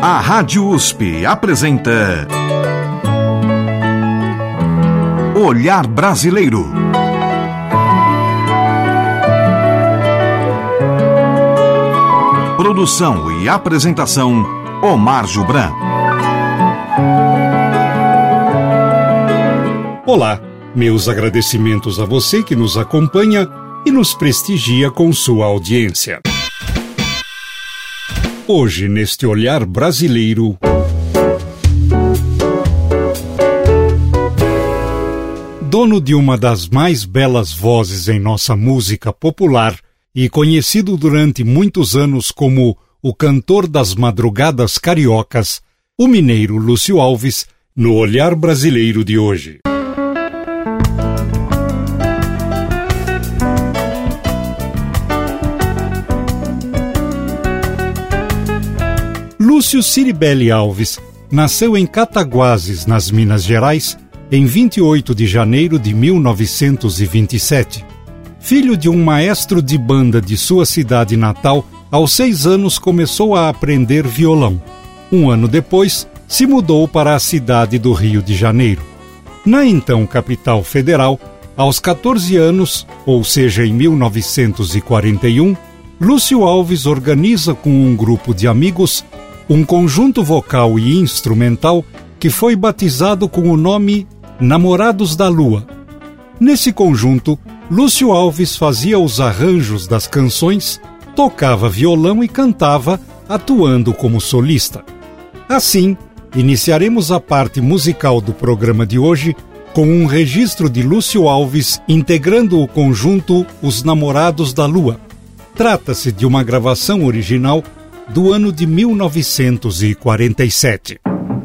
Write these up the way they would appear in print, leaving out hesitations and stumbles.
A Rádio USP apresenta Olhar Brasileiro. Produção e apresentação, Omar Jubran. Olá, meus agradecimentos a você que nos acompanha e nos prestigia com sua audiência. Hoje, neste Olhar Brasileiro, dono de uma das mais belas vozes em nossa música popular e conhecido durante muitos anos como o cantor das madrugadas cariocas, o mineiro Lúcio Alves, no Olhar Brasileiro de hoje. Lúcio Ciribelli Alves nasceu em Cataguases, nas Minas Gerais, em 28 de janeiro de 1927. Filho de um maestro de banda de sua cidade natal, aos 6 anos começou a aprender violão. Um ano depois, se mudou para a cidade do Rio de Janeiro. Na então capital federal, aos 14 anos, ou seja, em 1941, Lúcio Alves organiza com um grupo de amigos um conjunto vocal e instrumental que foi batizado com o nome Namorados da Lua. Nesse conjunto, Lúcio Alves fazia os arranjos das canções, tocava violão e cantava, atuando como solista. Assim, iniciaremos a parte musical do programa de hoje com um registro de Lúcio Alves integrando o conjunto Os Namorados da Lua. Trata-se de uma gravação original do ano de 1947.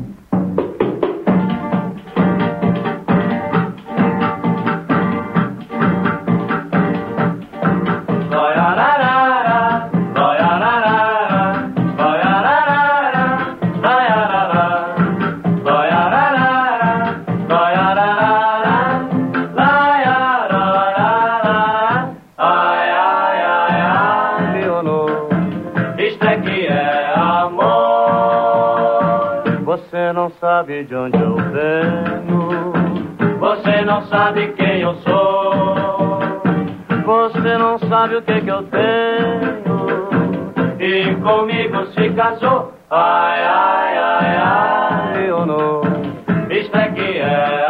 Você não sabe de onde eu venho, você não sabe quem eu sou, você não sabe o que eu tenho, e comigo se casou. Ai, ai, ai, ai, Leonor, isto é que é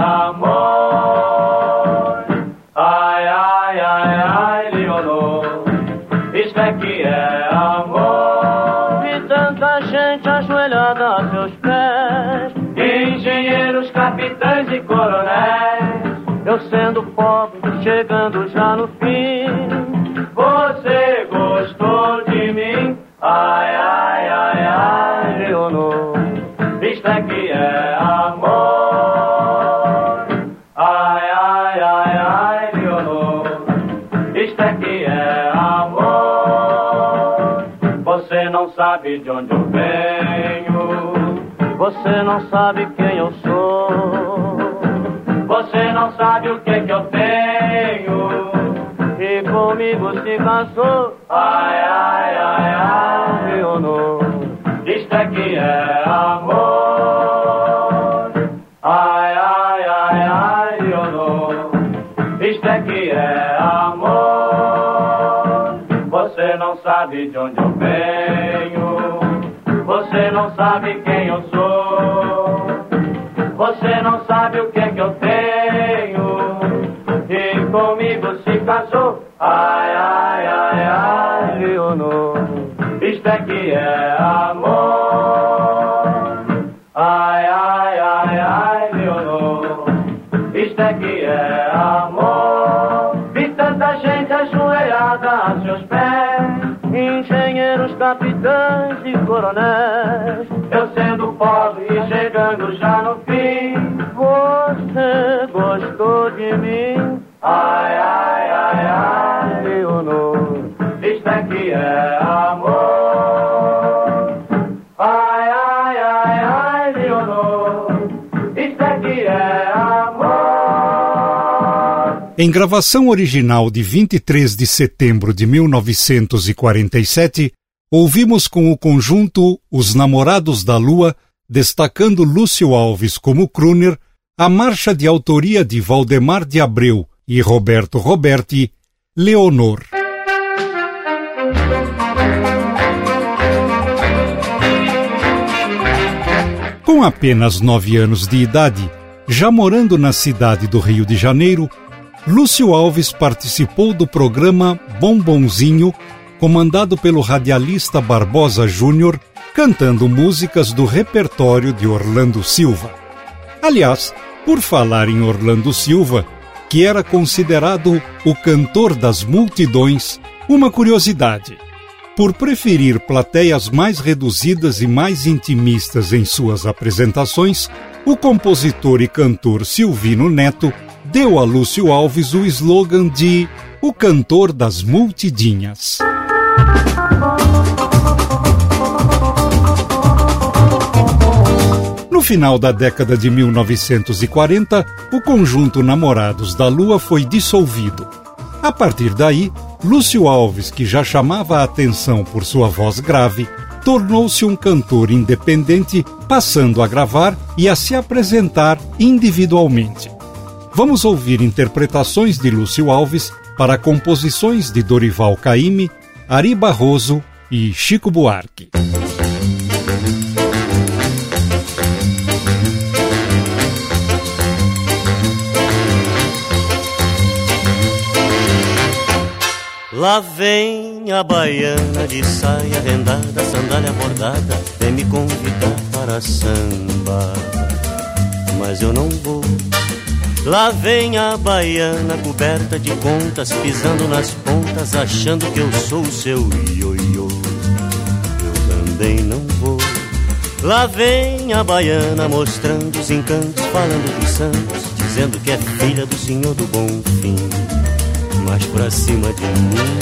amor. Ai, ai, ai, ai, Leonor, isto é que é amor. E tanta gente ajoelhada a seus pés, engenheiros, capitães e coronéis, eu sendo pobre, chegando já no fim. Você gostou de mim? Ai, ai, ai, ai, Leonor, isto é que é amor. Ai, ai, ai, ai, Leonor, isto é que é amor. Você não sabe de onde eu venho, você não sabe quem eu sou, você não sabe o que eu tenho, e comigo se casou. Ai, ai, ai, ai, Leonor, isto é que é amor. Ai, ai, ai, ai, Leonor, isto é que é amor. Você não sabe de onde eu venho, você não sabe quem eu sou, você não sabe o que eu tenho, e comigo se casou. Ai, ai, ai, ai, Leonor, isto é que é amor. Ai, ai, ai, ai, Leonor, isto é que é amor. Vi tanta gente ajoelhada a seus pés, engenheiros, capitães e coronéis, eu sendo pobre e chegando já no fim. Você gostou de mim? Ai, ai, ai, ai, Leonor, isto é que é amor. Ai, ai, ai, ai, Leonor, isto é que é amor. Em gravação original de 23 de setembro de 1947, ouvimos com o conjunto Os Namorados da Lua, destacando Lúcio Alves como crooner, a marcha de autoria de Valdemar de Abreu e Roberto Roberti, Leonor. Com apenas 9 anos de idade, já morando na cidade do Rio de Janeiro, Lúcio Alves participou do programa Bombonzinho, comandado pelo radialista Barbosa Júnior, cantando músicas do repertório de Orlando Silva. Aliás, por falar em Orlando Silva, que era considerado o cantor das multidões, uma curiosidade. Por preferir plateias mais reduzidas e mais intimistas em suas apresentações, o compositor e cantor Silvino Neto deu a Lúcio Alves o slogan de "O Cantor das Multidinhas". No final da década de 1940, o conjunto Namorados da Lua foi dissolvido. A partir daí, Lúcio Alves, que já chamava a atenção por sua voz grave, tornou-se um cantor independente, passando a gravar e a se apresentar individualmente. Vamos ouvir interpretações de Lúcio Alves para composições de Dorival Caymmi, Ari Barroso e Chico Buarque. Lá vem a baiana de saia rendada, sandália bordada, vem me convidar para samba, mas eu não vou. Lá vem a baiana coberta de contas, pisando nas pontas, achando que eu sou o seu ioiô. Eu também não vou. Lá vem a baiana mostrando os encantos, falando dos santos, dizendo que é filha do Senhor do Bonfim. Mas pra cima de mim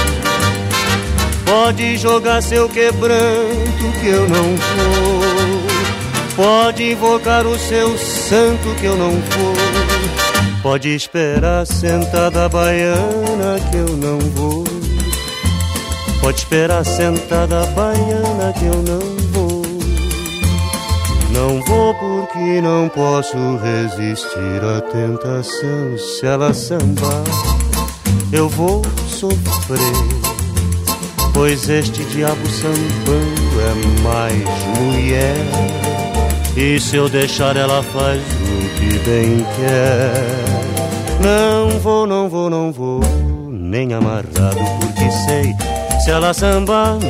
pode jogar seu quebranto que eu não vou. Pode invocar o seu santo que eu não vou. Pode esperar sentada a baiana que eu não vou. Pode esperar sentada a baiana que eu não vou. Não vou porque não posso resistir à tentação. Se ela sambar, eu vou sofrer, pois este diabo sambando é mais mulher. E se eu deixar ela faz o que bem quer. Não vou, não vou, não vou, nem amarrado, porque sei, se ela sambar,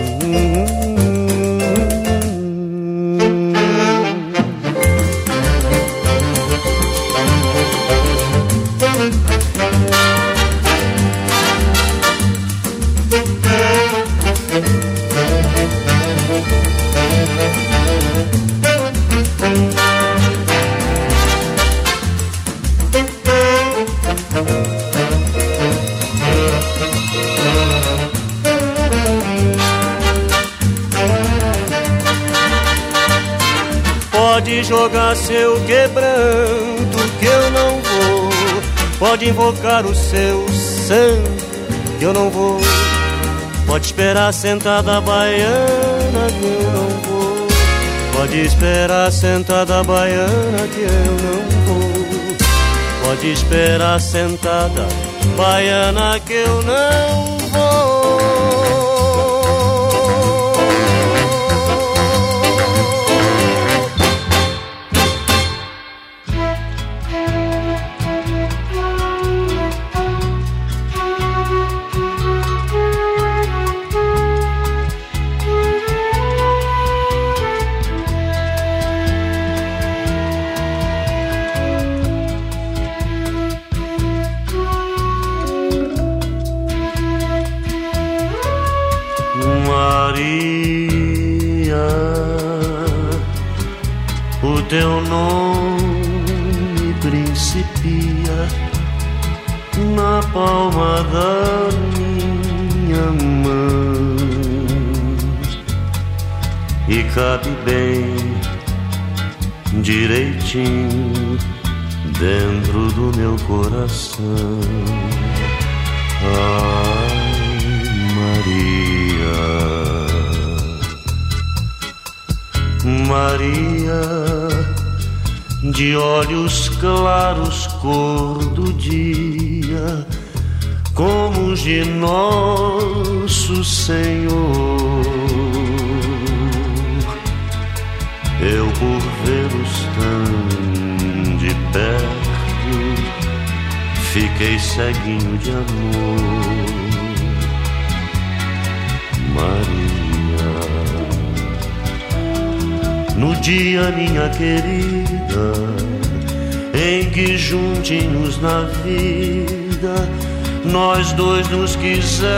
pode jogar seu quebranto que eu não vou. Pode invocar o seu santo que eu não vou. Pode esperar sentada a baiana que eu não vou. Pode esperar sentada a baiana que eu não vou. Pode esperar sentada a baiana que eu não vou. O teu nome principia na palma da minha mão e cabe bem direitinho dentro do meu coração. Ai, Maria, Maria, de olhos claros, cor do dia, como os de nosso Senhor. Eu por vê-los tão de perto, fiquei ceguinho de amor. Maria, no dia, minha querida, em que juntinhos na vida nós dois nos quisermos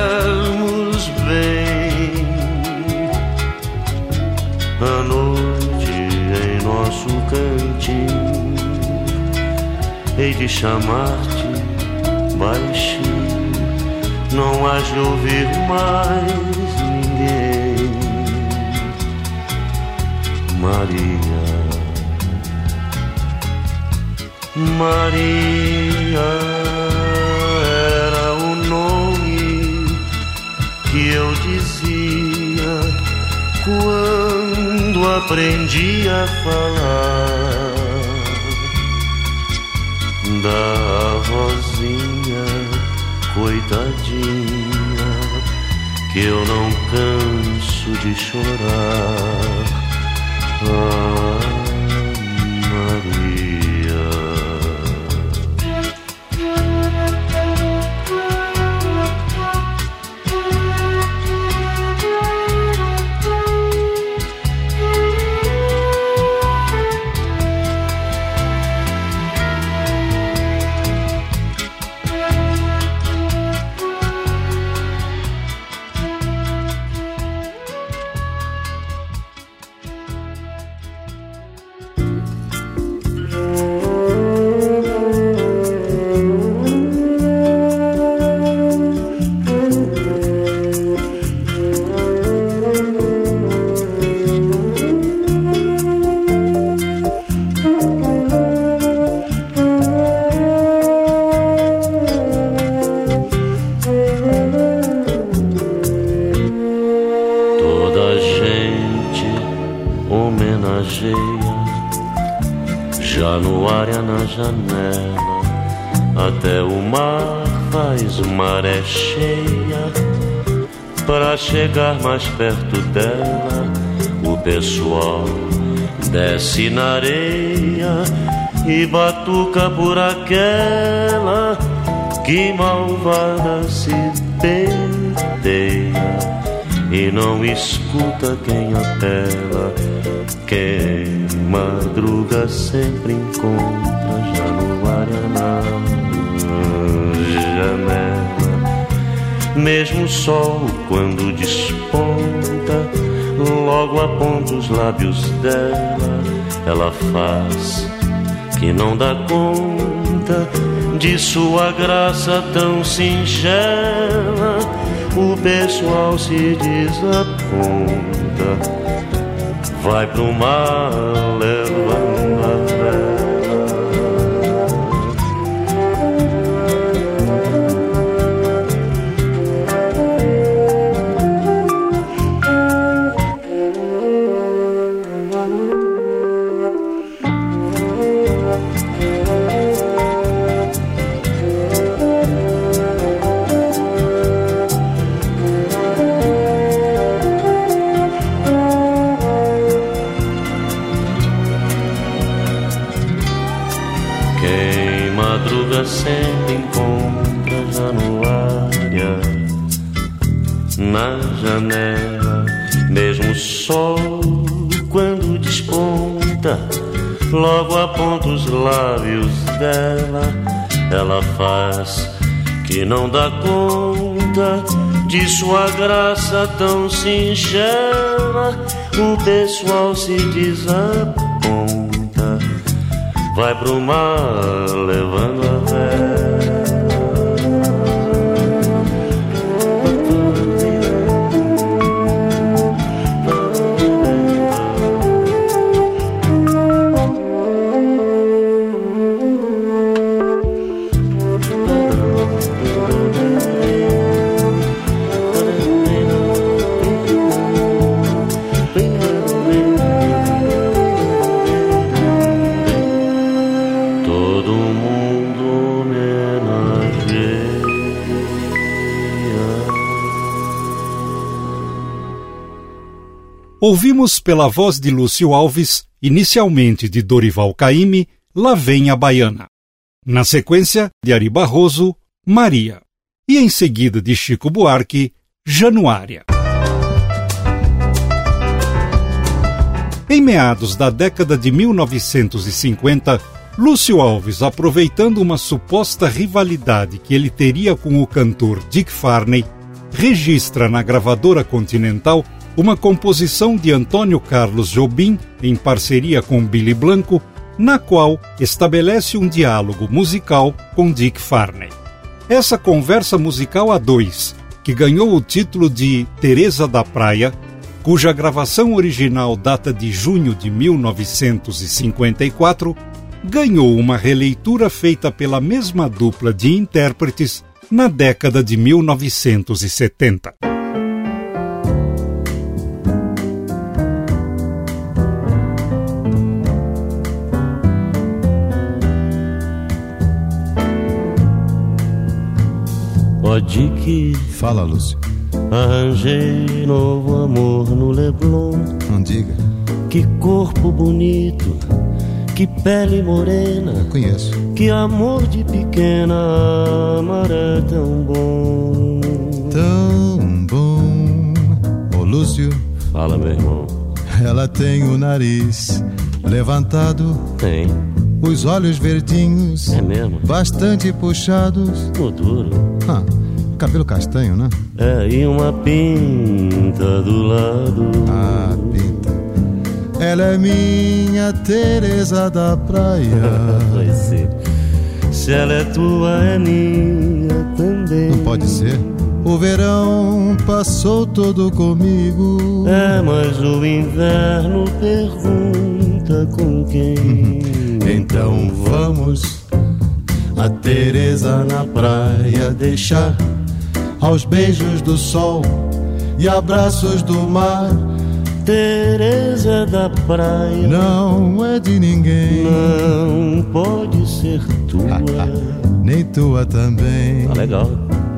bem, à noite em nosso cantinho hei de chamar-te baixinho, não has de ouvir mais ninguém. Maria, Maria era o nome que eu dizia quando aprendi a falar da vozinha coitadinha, que eu não canso de chorar. Ah, Maria. Januária na janela, até o mar faz maré cheia. Para chegar mais perto dela, o pessoal desce na areia e batuca por aquela que malvada se penteia e não escuta quem apela. Quem madruga sempre encontra Januária na janela. Mesmo o sol quando desponta, logo aponta os lábios dela. Ela faz que não dá conta de sua graça tão singela. O pessoal se desaponta, vai pro mar levando a vela. Sempre encontra Januária na janela. Mesmo o sol quando desponta, logo aponta os lábios dela. Ela faz que não dá conta de sua graça tão singela. O pessoal se desaponta, vai pro mar levando a vela. Ouvimos pela voz de Lúcio Alves, inicialmente de Dorival Caymmi, Lá Vem a Baiana. Na sequência, de Ari Barroso, Maria. E em seguida de Chico Buarque, Januária. Em meados da década de 1950, Lúcio Alves, aproveitando uma suposta rivalidade que ele teria com o cantor Dick Farney, registra na gravadora Continental uma composição de Antônio Carlos Jobim, em parceria com Billy Blanco, na qual estabelece um diálogo musical com Dick Farney. Essa conversa musical a dois, que ganhou o título de Teresa da Praia, cuja gravação original data de junho de 1954, ganhou uma releitura feita pela mesma dupla de intérpretes na década de 1970. Pode que... Fala, Lúcio. Arranjei novo amor no Leblon. Não diga. Que corpo bonito, que pele morena. Eu conheço. Que amor de pequena, amar é tão bom. Tão bom. Ô, Lúcio. Fala, meu irmão. Ela tem o nariz levantado. Tem. Os olhos verdinhos. É mesmo? Bastante puxados. No duro. Cabelo castanho, né? É, e uma pinta do lado. Ah, pinta. Ela é minha Teresa da Praia. Vai ser. Se ela é tua, é minha também. Não pode ser. O verão passou todo comigo. É, mas o inverno pergunta com quem. Então vamos a Teresa na praia deixar aos beijos do sol e abraços do mar. Teresa da Praia não é de ninguém. Não pode ser tua. Nem tua também. Tá legal.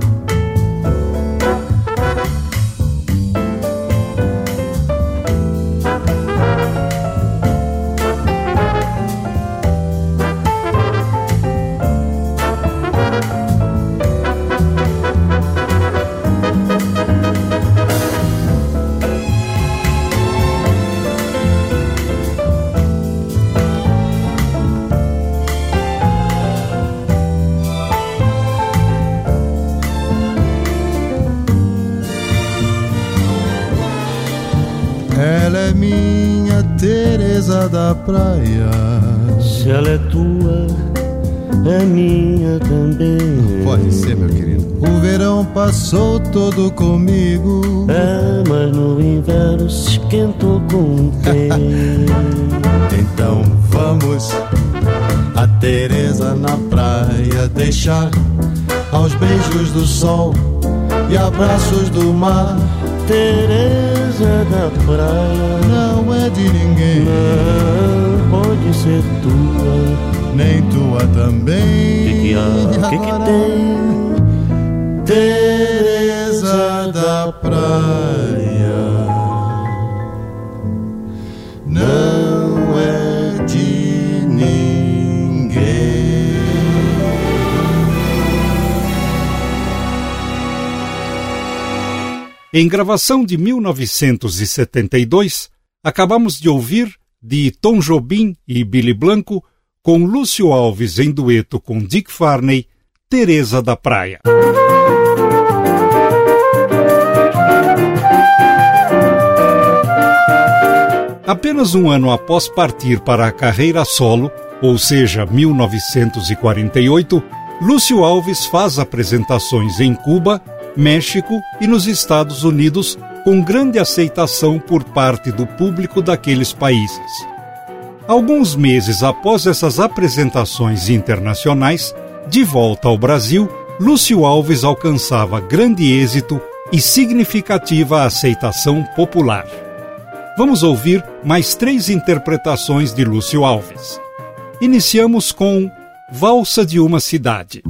Ela é minha Teresa da Praia. Se ela é tua, é minha também. Pode ser, meu querido. O verão passou todo comigo. É, mas no inverno se esquentou com quem? Então vamos a Teresa na praia deixar aos beijos do sol e abraços do mar. Teresa da Praia não é de ninguém. Não pode ser tua. Nem tua também. Que há? Que tem? Teresa da Praia não é de ninguém. Em gravação de 1972, acabamos de ouvir, de Tom Jobim e Billy Blanco, com Lúcio Alves em dueto com Dick Farney, Teresa da Praia. Apenas um ano após partir para a carreira solo, ou seja, 1948, Lúcio Alves faz apresentações em Cuba, México e nos Estados Unidos, com grande aceitação por parte do público daqueles países. Alguns meses após essas apresentações internacionais, de volta ao Brasil, Lúcio Alves alcançava grande êxito e significativa aceitação popular. Vamos ouvir mais 3 interpretações de Lúcio Alves. Iniciamos com Valsa de uma Cidade.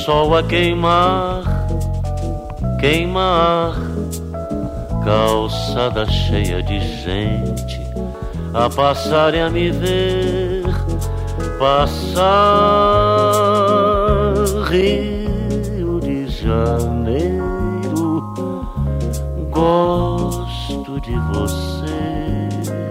sol a queimar, queimar, calçada cheia de gente a passar e a me ver passar. Rio de Janeiro, gosto de você,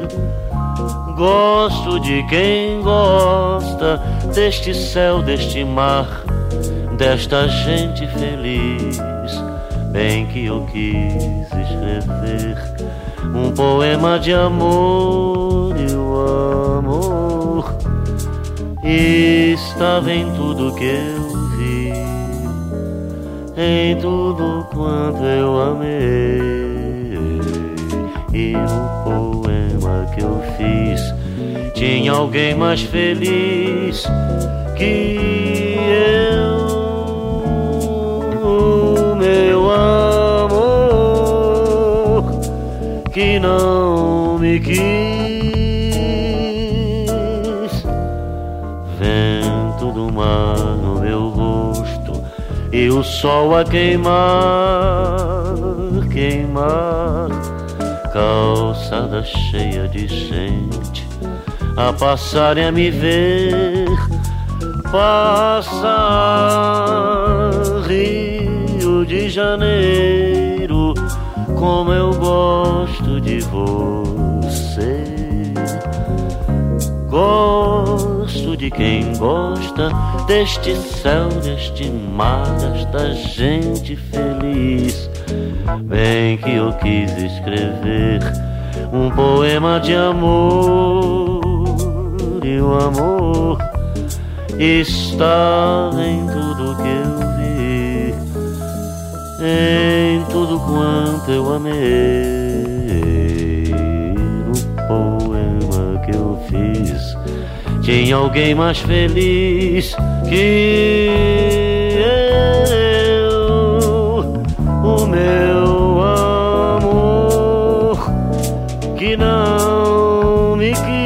gosto de quem gosta deste céu, deste mar, desta gente feliz. Bem que eu quis escrever um poema de amor, e o amor estava em tudo que eu vi, em tudo quanto eu amei. E no poema que eu fiz tinha alguém mais feliz que eu. Meu amor, que não me quis. Vento do mar no meu rosto e o sol a queimar, queimar, calçada cheia de gente a passar e a me ver passar. Rio de Janeiro, como eu gosto de você, gosto de quem gosta deste céu, deste mar, desta gente feliz. Bem que eu quis escrever um poema de amor, e o amor está em tudo que eu vi, em tudo quanto eu amei. No poema que eu fiz tinha alguém mais feliz que eu. O meu amor que não me quis.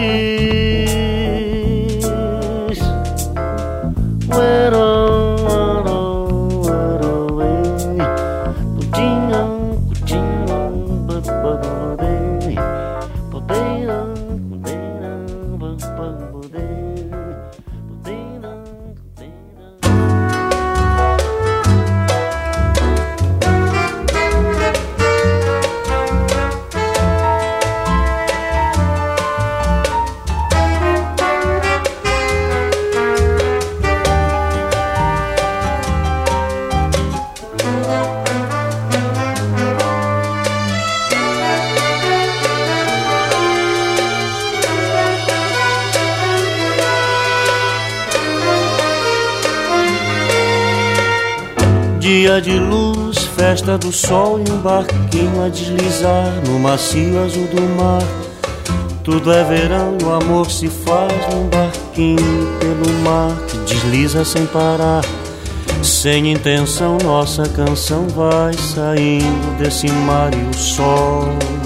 Dia de luz, festa do sol e um barquinho a deslizar no macio azul do mar. Tudo é verão e o amor se faz num barquinho pelo mar que desliza sem parar. Sem intenção nossa canção vai saindo desse mar e o sol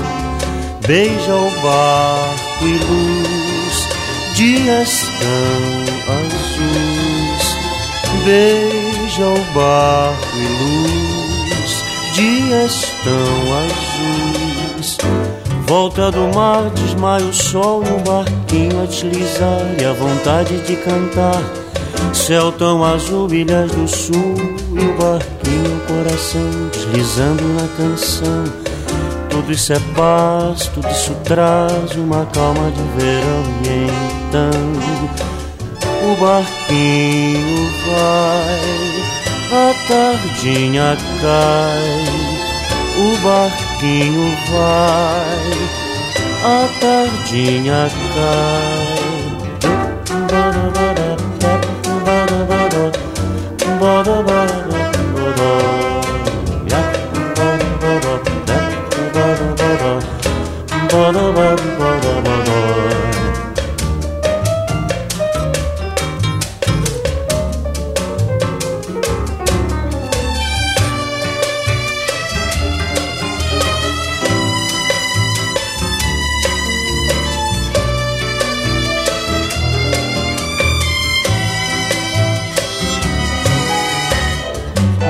beija o barco e luz, dias tão azuis. Beija o barco e luz, dias tão azuis. Volta do mar, desmaia o sol e o barquinho a deslizar e a vontade de cantar. Céu tão azul, ilhas do sul e o barquinho, o coração deslizando na canção. Tudo isso é paz, tudo isso traz uma calma de verão. E então o barquinho vai, a tardinha cai. O barquinho vai, a tardinha cai.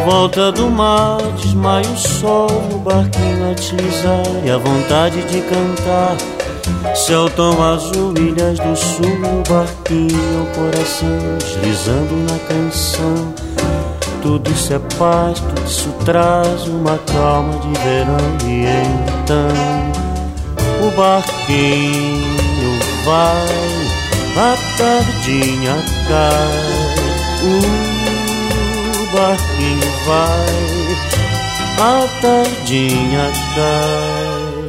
volta do mar, desmaia o sol no barquinho a deslizar, e a vontade de cantar. Céu tão azul, ilhas do sul, no barquinho o coração deslizando na canção. Tudo isso é paz, tudo isso traz uma calma de verão. E então o barquinho vai, a tardinha cai. O barquinho vai, a tardinha cai.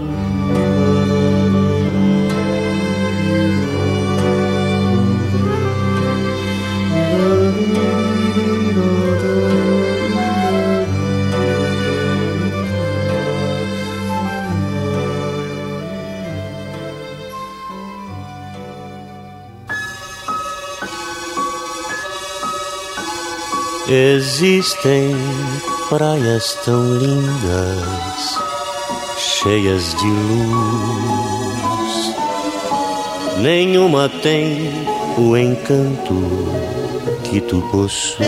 Existem praias tão lindas, cheias de luz. Nenhuma tem o encanto que tu possuis.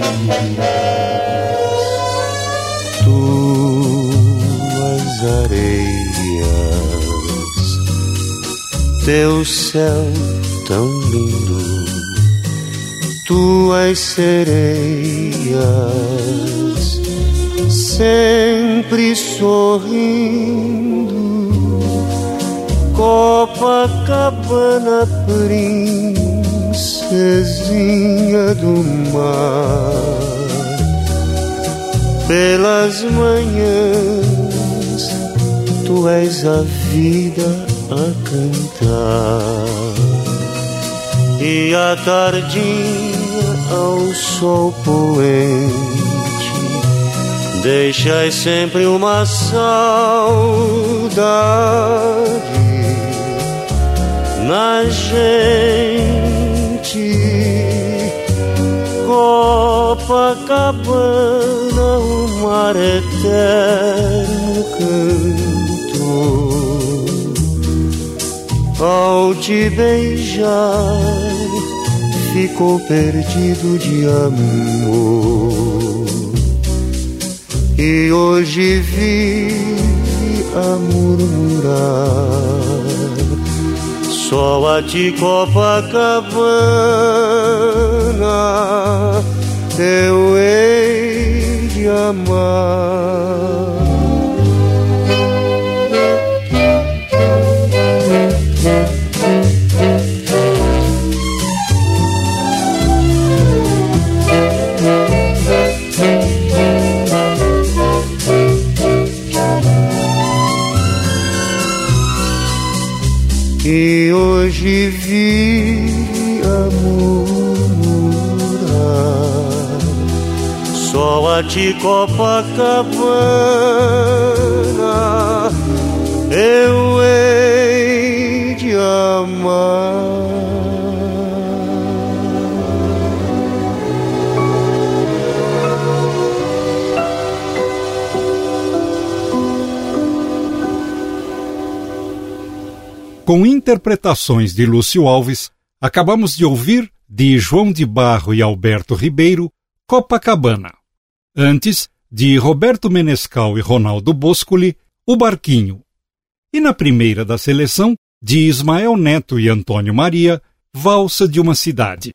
Tuas areias, teu céu tão lindo, tuas sereias sempre sorrindo. Copacabana, princesinha do mar, pelas manhãs tu és a vida a cantar, e à tardinha ao sol poente deixas sempre uma saudade na gente. Copacabana, o mar eterno cantou. Ao te beijar ficou perdido de amor, e hoje vive a murmurar só a ti, Copacabana, eu hei de amar. E hoje vi a murmurar só a ti, Copacabana, eu hei de amar. Com interpretações de Lúcio Alves, acabamos de ouvir, de João de Barro e Alberto Ribeiro, Copacabana. Antes, de Roberto Menescal e Ronaldo Boscoli, O Barquinho. E na primeira da seleção, de Ismael Neto e Antônio Maria, Valsa de uma Cidade.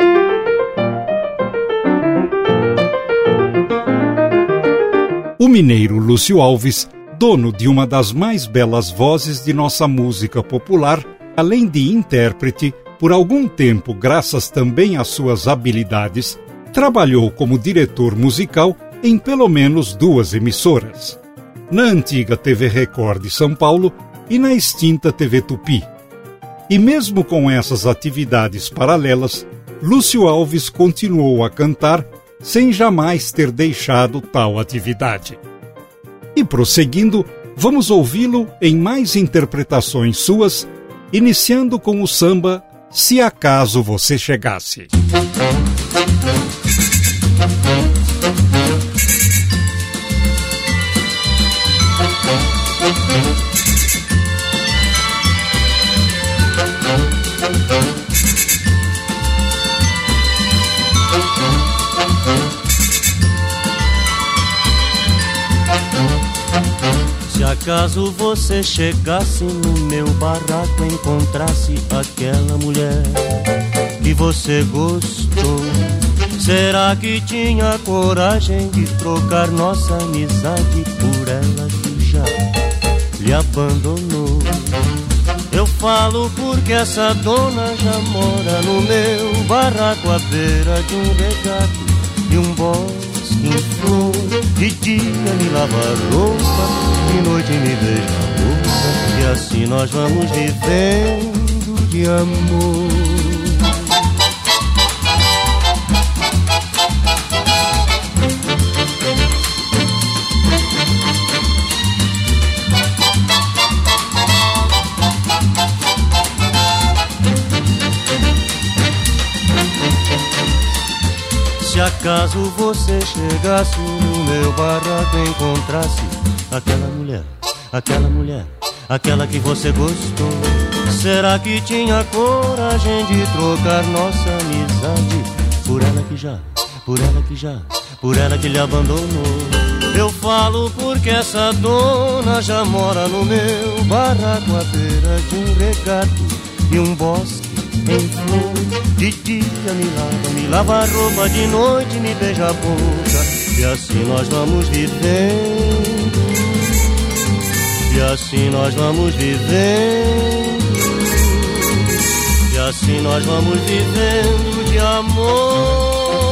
O mineiro Lúcio Alves, dono de uma das mais belas vozes de nossa música popular, além de intérprete, por algum tempo, graças também às suas habilidades, trabalhou como diretor musical em pelo menos 2 emissoras, na antiga TV Record de São Paulo e na extinta TV Tupi. E mesmo com essas atividades paralelas, Lúcio Alves continuou a cantar sem jamais ter deixado tal atividade. E prosseguindo, vamos ouvi-lo em mais interpretações suas, iniciando com o samba Se Acaso Você Chegasse. acaso você chegasse no meu barraco, encontrasse aquela mulher que você gostou, será que tinha coragem de trocar nossa amizade por ela que já lhe abandonou? Eu falo porque essa dona já mora no meu barraco, à beira de um regato e um bosque em flor. De dia me lava a roupa, de noite me beija a boca, e assim nós vamos vivendo de amor. Se acaso você chegasse no meu barraco e encontrasse aquela mulher, aquela que você gostou, será que tinha coragem de trocar nossa amizade por ela que lhe abandonou? Eu falo porque essa dona já mora no meu barraco, à beira de um regato e um bosque em flor. De dia me lava a roupa, de noite me beija a boca, e assim nós vamos vivendo, e assim nós vamos vivendo, e assim nós vamos vivendo de amor.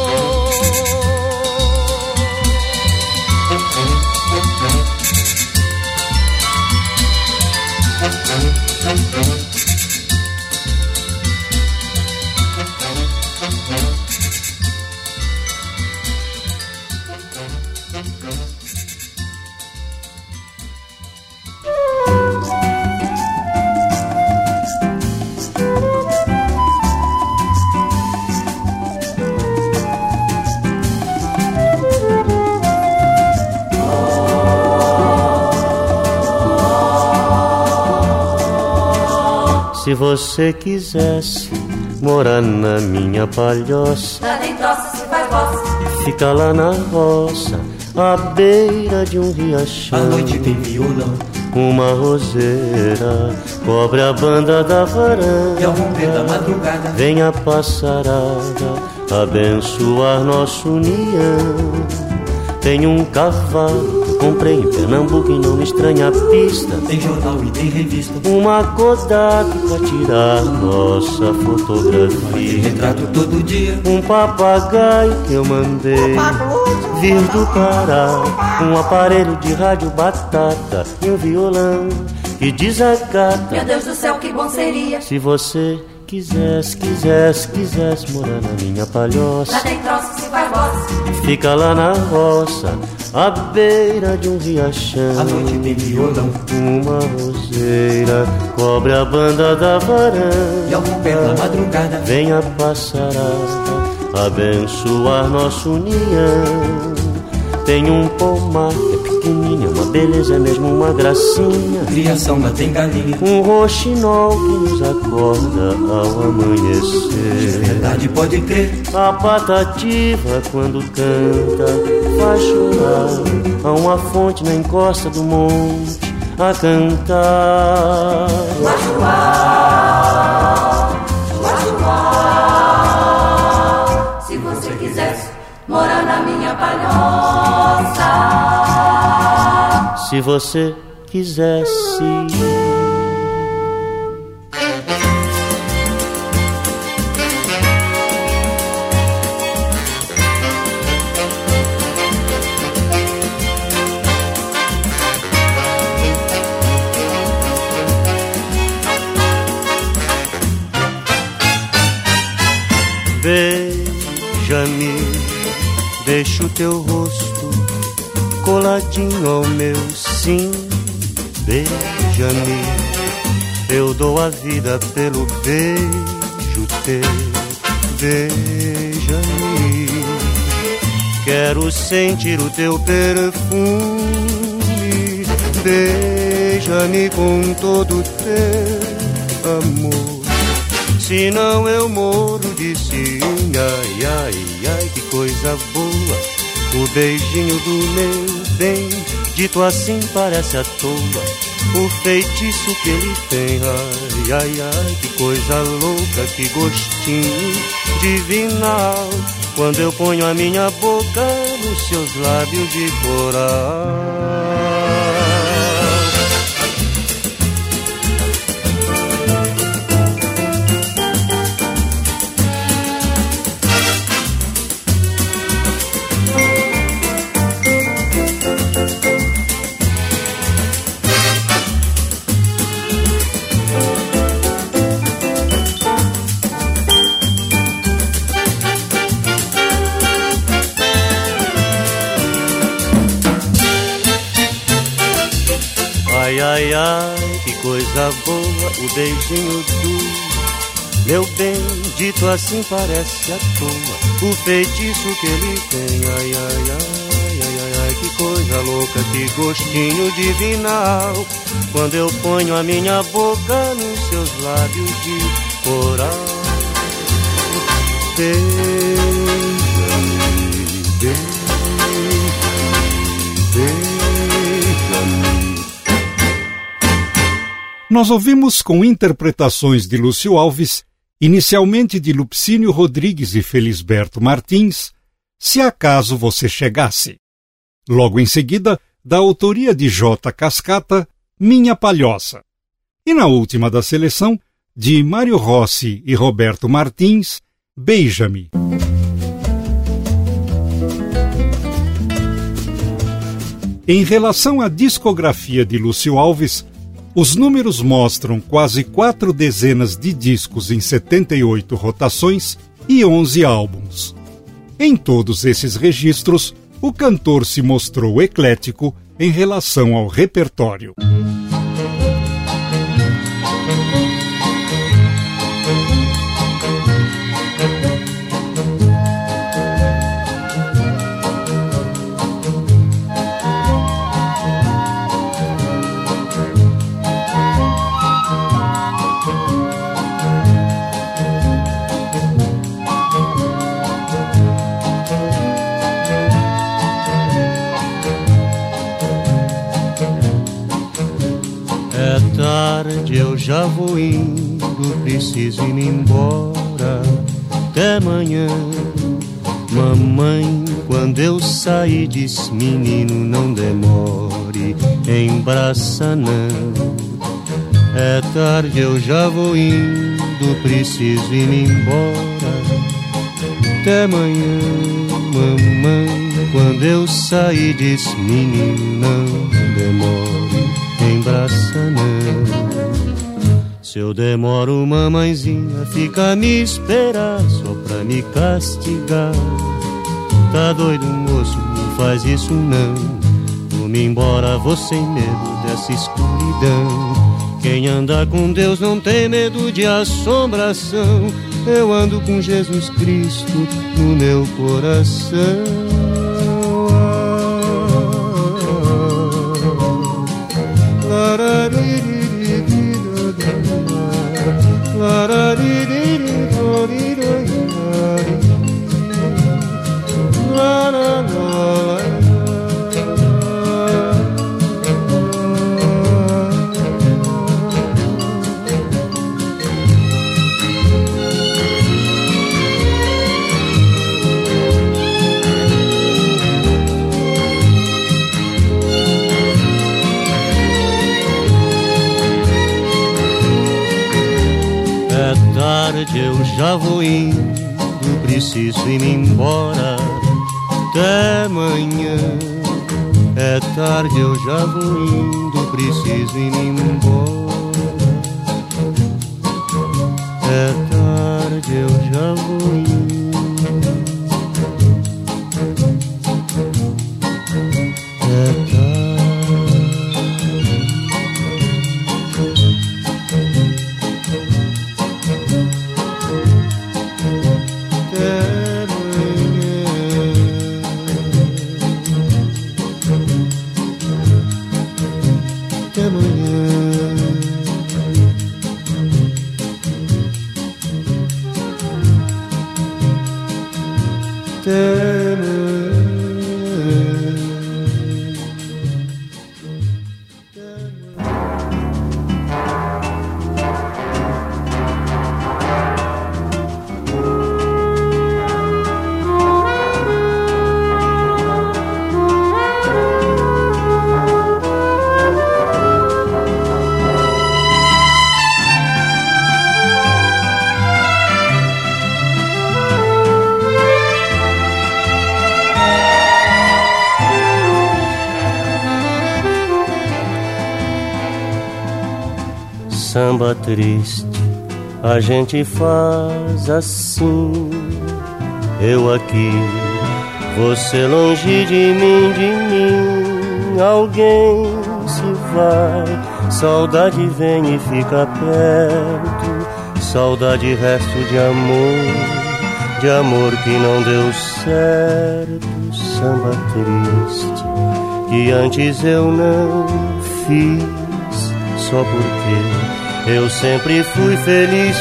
Se você quisesse morar na minha palhoça, nada em troça se faz bossa, fica lá na roça, à beira de um riachão. À noite tem violão, uma roseira cobre a banda da varanda, e ao romper da madrugada vem a passarada abençoar nossa união. Tem um cavalo que comprei em Pernambuco e não me estranha a pista. Tem jornal e tem revista, uma Kodak pra tirar nossa fotografia. tem retrato todo dia, um papagaio que eu mandei vir do Pará, um aparelho de rádio batata e um violão que desacata. Meu Deus do céu, que bom seria se você quisesse morar na minha palhoça. nada em troça se faz bossa, Fica lá na roça, à beira de um riachão. à noite tem violão, uma roseira cobre a banda da varanda, e ao romper da madrugada vem a passarada abençoar nossa união. Tem um pomar que é pequenininho, uma beleza, é mesmo uma gracinha. criação lá tem galinha, Um roxinol que nos acorda ao amanhecer. verdade pode crer, A patativa quando canta faz chorar. Há uma fonte na encosta do monte a cantar. se você quisesse morar na minha palhoça. Se você quisesse. Beija-me, deixa o teu rosto coladinho ao meu sim. Beija-me, eu dou a vida pelo beijo teu. Beija-me, quero sentir o teu perfume. Beija-me com todo o teu amor, senão eu morro de ciúme. Ai, ai, ai, que coisa boa, o beijinho do meu bem. dito assim parece à toa o feitiço que ele tem. Ai, ai, ai, que coisa louca, que gostinho divinal, quando eu ponho a minha boca nos seus lábios de coral. Ai, ai, que coisa boa, o beijinho do meu bem, dito assim parece à toa o feitiço que ele tem. Ai, ai, ai, ai, ai, ai, que coisa louca, que gostinho divinal, quando eu ponho a minha boca nos seus lábios de coral. Beija-me, beija-me, beija-me. Nós ouvimos com interpretações de Lúcio Alves, inicialmente de Lupcínio Rodrigues e Felisberto Martins, Se Acaso Você Chegasse. Logo em seguida, da autoria de J. Cascata, Minha Palhoça. E na última da seleção, de Mário Rossi e Roberto Martins, Beija-me. Em relação à discografia de Lúcio Alves, os números mostram quase 4 dezenas de discos em 78 rotações e 11 álbuns. Em todos esses registros, o cantor se mostrou eclético em relação ao repertório. Eu já vou indo, preciso ir embora. Até amanhã. Mamãe, quando eu sair, disse: menino, não demore, embraça não. É tarde, eu já vou indo, preciso ir embora. Até amanhã. Mamãe, quando eu sair, disse: menino, não demore, embraça não. Se eu demoro, mamãezinha, fica a me esperar só pra me castigar. Tá doido, moço, não faz isso não. Vou-me embora, vou sem medo dessa escuridão. Quem anda com Deus não tem medo de assombração. Eu ando com Jesus Cristo no meu coração. Eu já vou indo, preciso ir embora. Até amanhã. É tarde, eu já vou indo, preciso ir embora. É tarde, eu já vou indo. É tarde. Amanhã. Samba triste a gente faz assim, eu aqui, você longe de mim, alguém se vai, saudade vem e fica perto, saudade resto de amor que não deu certo, samba triste que antes eu não fiz, só porque eu sempre fui feliz,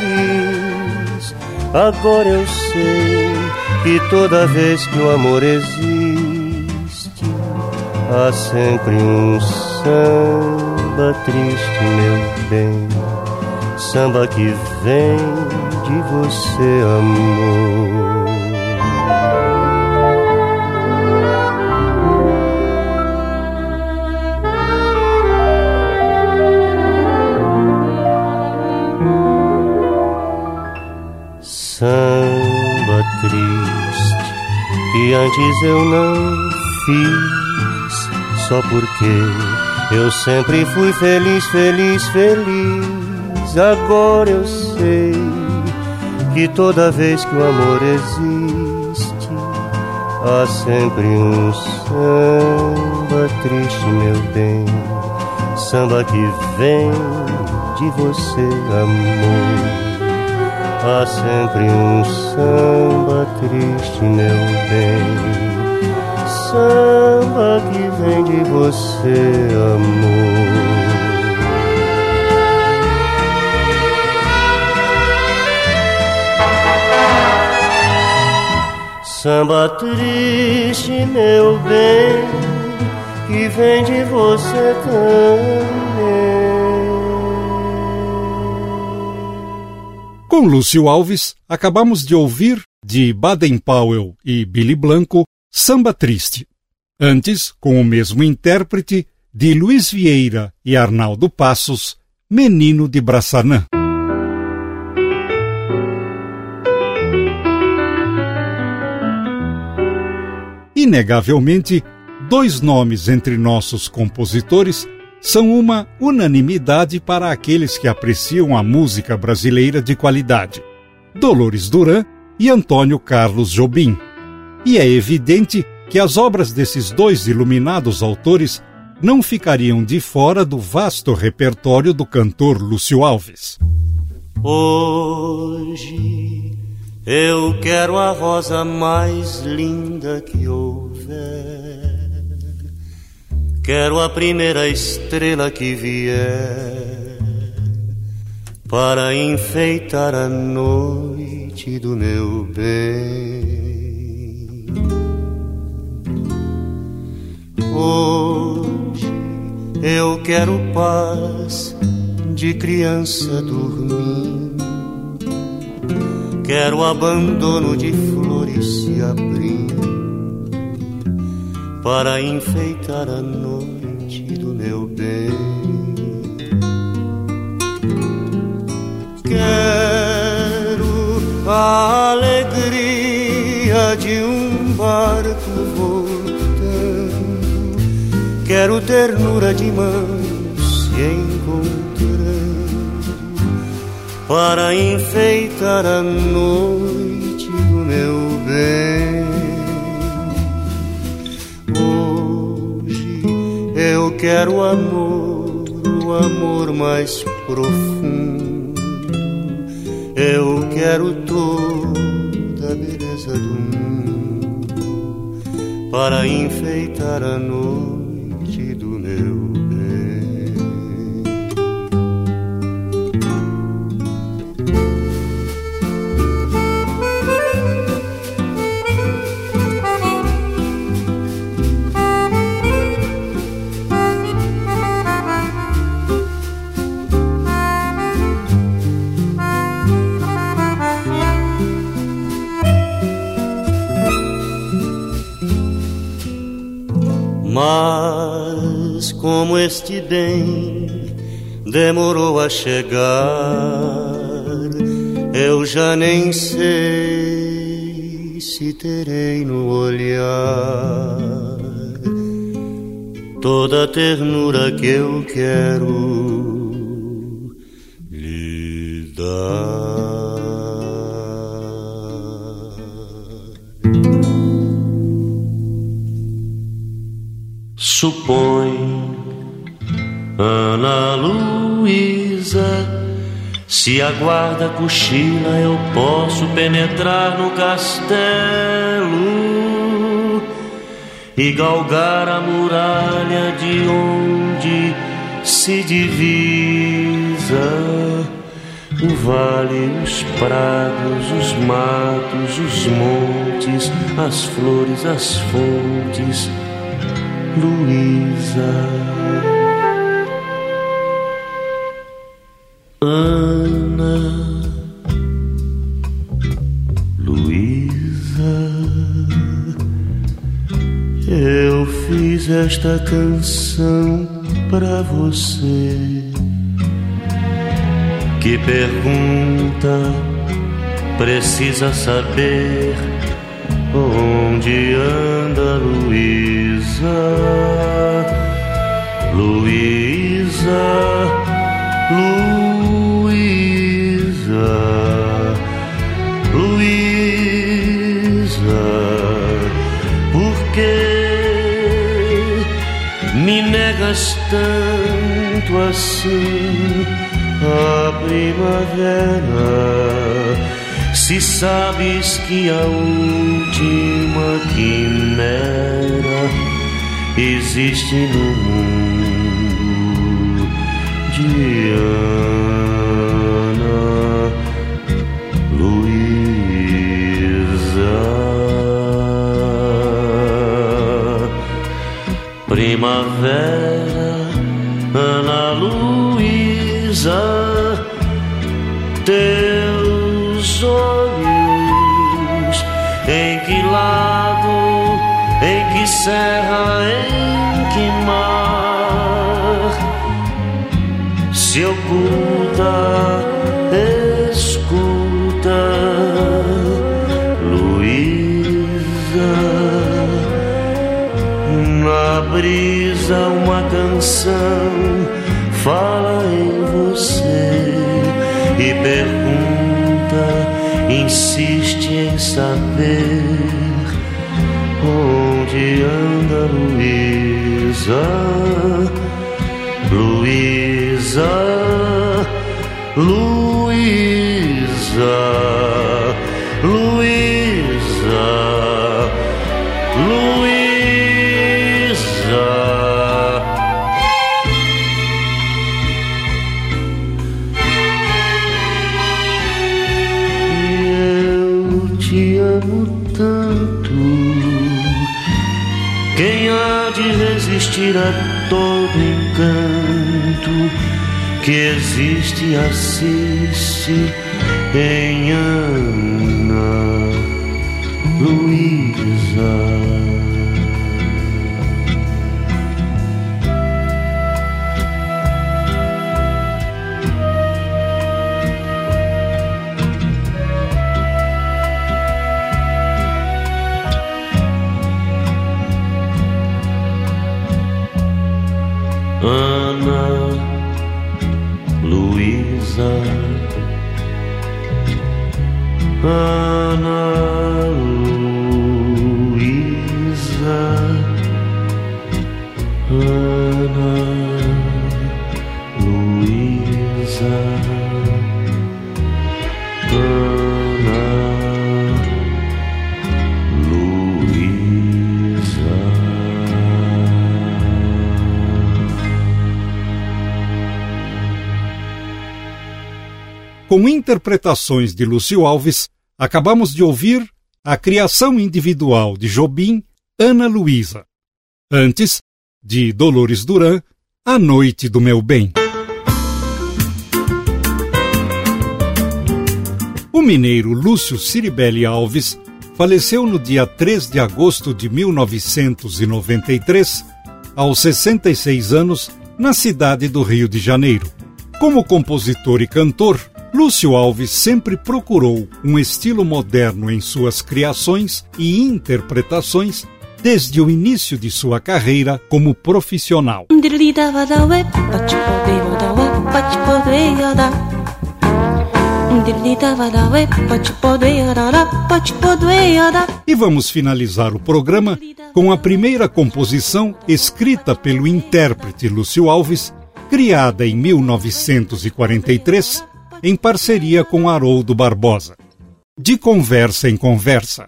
agora eu sei que toda vez que o amor existe, há sempre um samba triste, meu bem, samba que vem de você, amor. Samba triste que antes eu não fiz, só porque eu sempre fui feliz, agora eu sei que toda vez que o amor existe, há sempre um samba triste, meu bem, samba que vem de você, amor. Há sempre um samba triste, meu bem, samba que vem de você, amor. Samba triste, meu bem, que vem de você também. Com Lúcio Alves, acabamos de ouvir, de Baden Powell e Billy Blanco, Samba Triste. Antes, com o mesmo intérprete, de Luiz Vieira e Arnaldo Passos, Menino de Braçanã. Inegavelmente, dois nomes entre nossos compositores são uma unanimidade para aqueles que apreciam a música brasileira de qualidade: Dolores Duran e Antônio Carlos Jobim. E é evidente que as obras desses dois iluminados autores não ficariam de fora do vasto repertório do cantor Lúcio Alves. Hoje eu quero a rosa mais linda que houver, quero a primeira estrela que vier para enfeitar a noite do meu bem. Hoje eu quero paz de criança dormindo, quero abandono de flores se abrindo para enfeitar a noite do meu bem. Quero a alegria de um barco voltando, quero ternura de mãos se encontrando para enfeitar a noite do meu bem. Hoje eu quero amor, o amor mais profundo, eu quero toda a beleza do mundo para enfeitar a noite do meu bem. Mas como este bem demorou a chegar, eu já nem sei se terei no olhar toda a ternura que eu quero lhe dar. Supõe, Ana Luísa, se a guarda cochila, eu posso penetrar no castelo e galgar a muralha de onde se divisa o vale, os prados, os matos, os montes, as flores, as fontes. Luísa, Ana Luísa, eu fiz esta canção pra você, que pergunta, precisa saber onde anda Luísa. Luísa, Luísa, Luísa, por que me negas tanto assim a primavera, se sabes que a última quimera existe no mundo de Ana Luísa. Primavera, Ana Luísa, teus olhos, em que lago, em que serra, em que mar se oculta, escuta, Luísa. Na brisa uma canção fala em você e pergunta, insiste em saber onde anda Luísa. Luísa, Luísa, Luísa, Luísa. Te amo tanto, quem há de resistir a todo encanto que existe e assiste em Ana Luísa. Ana Luísa, Ana Luísa, Ana Luísa, Ana Luísa. Com interpretações de Lúcio Alves, acabamos de ouvir a criação individual de Jobim, Ana Luísa. Antes, de Dolores Duran, A Noite do Meu Bem. O mineiro Lúcio Ciribelli Alves faleceu no dia 3 de agosto de 1993, aos 66 anos, na cidade do Rio de Janeiro. Como compositor e cantor, Lúcio Alves sempre procurou um estilo moderno em suas criações e interpretações desde o início de sua carreira como profissional. E vamos finalizar o programa com a primeira composição escrita pelo intérprete Lúcio Alves, criada em 1943, em parceria com Haroldo Barbosa. De conversa em conversa.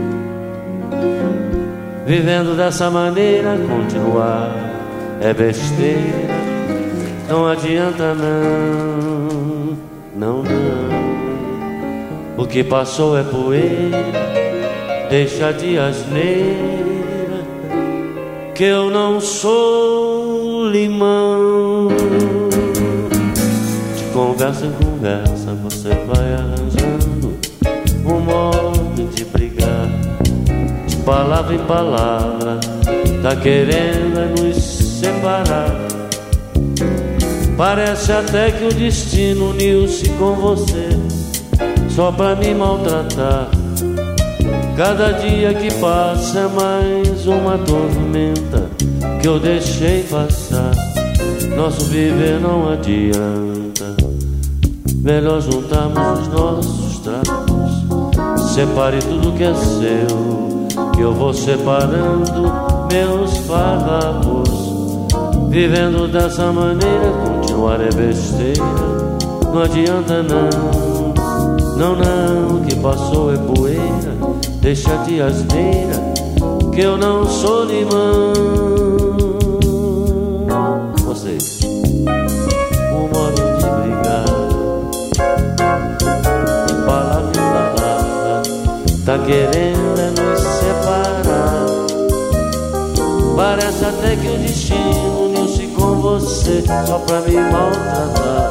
Vivendo dessa maneira, continuar é besteira. Não adianta não, não, não. O que passou é poeira, deixa de asneira, que eu não sou limão. De conversa em conversa você vai arranjando um modo de brigar. De palavra em palavra tá querendo nos separar. Parece até que o destino uniu-se com você só pra me maltratar. Cada dia que passa é mais uma tormenta que eu deixei passar. Nosso viver não adianta, melhor juntarmos os nossos trapos. Separe tudo que é seu, que eu vou separando meus farrapos. Vivendo dessa maneira, continuar é besteira. Não adianta não, não, não. O que passou é poeira, deixa de asneira, que eu não sou limão. Vocês, um modo de brigar, palavra em palavra, tá querendo é nos separar. Parece até que o destino uniu-se com você só pra me maltratar.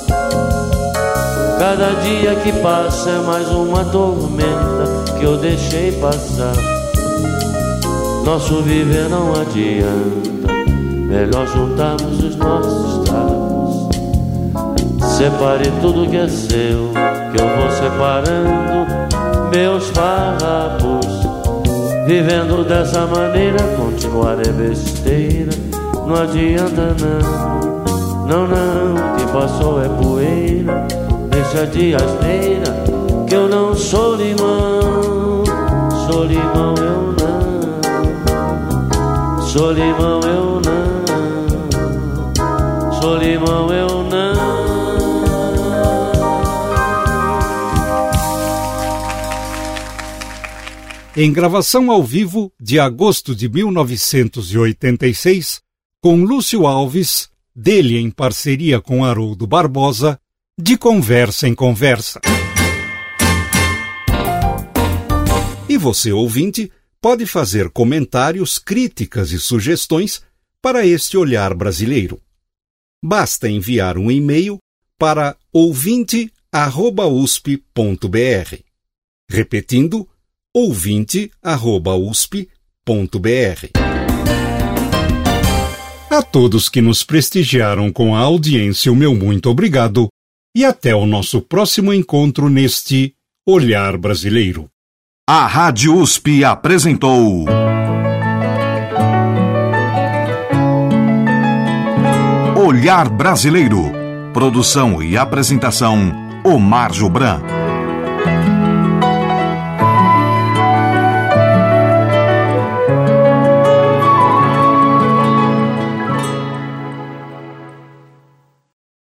Cada dia que passa é mais uma tormenta que eu deixei passar. Nosso viver não adianta, melhor juntarmos os nossos trapos. Separe tudo que é seu, que eu vou separando meus farrapos. Vivendo dessa maneira, continuar é besteira. Não adianta não, não, não. O que passou é poeira, deixa de asneira, que eu não sou limão. Sou limão eu não, sou limão eu não, sou limão eu não. Em gravação ao vivo de agosto de 1986, com Lúcio Alves, dele em parceria com Haroldo Barbosa, De Conversa em Conversa. E você, ouvinte, pode fazer comentários, críticas e sugestões para este olhar brasileiro. Basta enviar um e-mail para ouvinte@usp.br. Repetindo, ouvinte@usp.br. A todos que nos prestigiaram com a audiência, o meu muito obrigado e até o nosso próximo encontro neste Olhar Brasileiro. A Rádio USP apresentou Olhar Brasileiro. Produção e apresentação, Omar Jobran.